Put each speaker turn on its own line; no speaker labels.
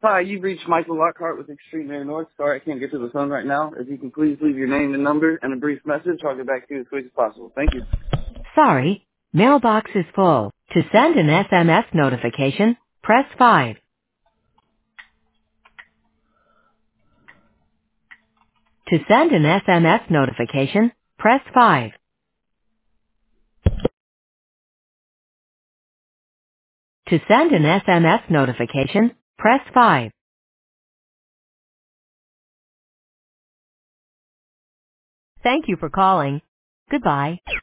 Hi, you've reached Michael Lockhart with Extreme Air North. Sorry I can't get to the phone right now. If you can please leave your name and number and a brief message, I'll get back to you as quick as possible. Thank you.
Sorry, mailbox is full. To send an SMS notification, press 5. To send an SMS notification, press 5. To send an SMS notification, press 5. Thank you for calling. Goodbye.